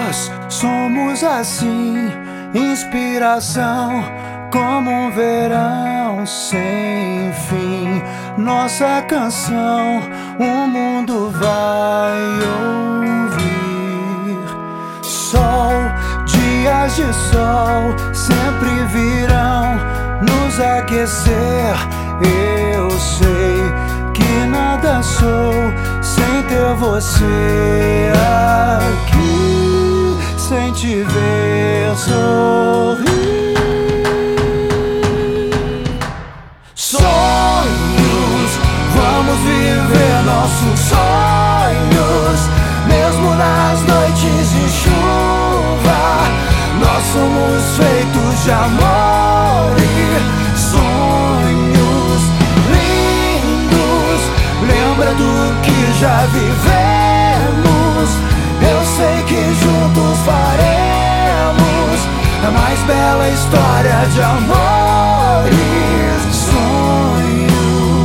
Nós somos assim, inspiração como um verão sem fim. Nossa canção o mundo vai ouvir. Sol, dias de sol sempre virão nos aquecer. Eu sei que nada sou sem ter você aqui, sem te ver sorrir. Sonhos, vamos viver nossos sonhos, mesmo nas noites de chuva. Nós somos feitos de amor e sonhos lindos. Lembra do que já vivemos. Eu sei que juntos faremos a mais bela história de amor e sonhos.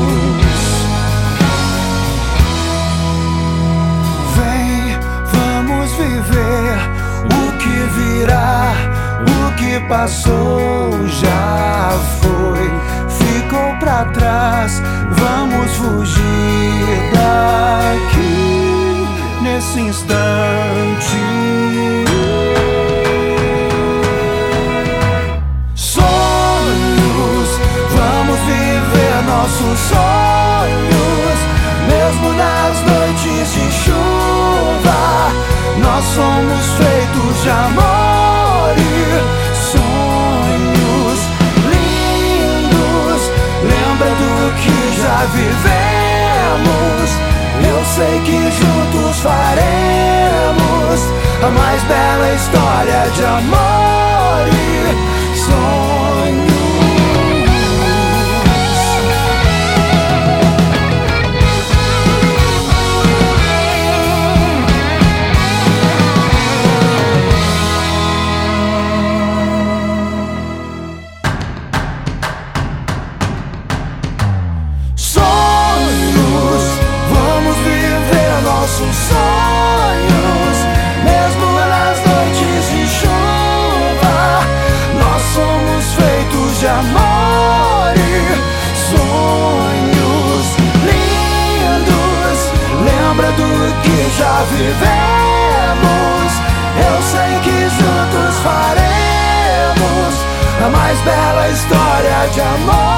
Vem, vamos viver o que virá. O que passou já foi, ficou pra trás. Vamos fugir daqui nesse instante. Sonhos, vamos viver nossos sonhos, mesmo nas noites de chuva. Nós somos feitos de amor e sonhos lindos. Lembra do que já vivemos. Eu sei que juntos faremos a mais bela história de amor e sonhos. Nossos sonhos, mesmo nas noites de chuva. Nós somos feitos de amor e sonhos lindos. Lembra do que já vivemos. Eu sei que juntos faremos a mais bela história de amor.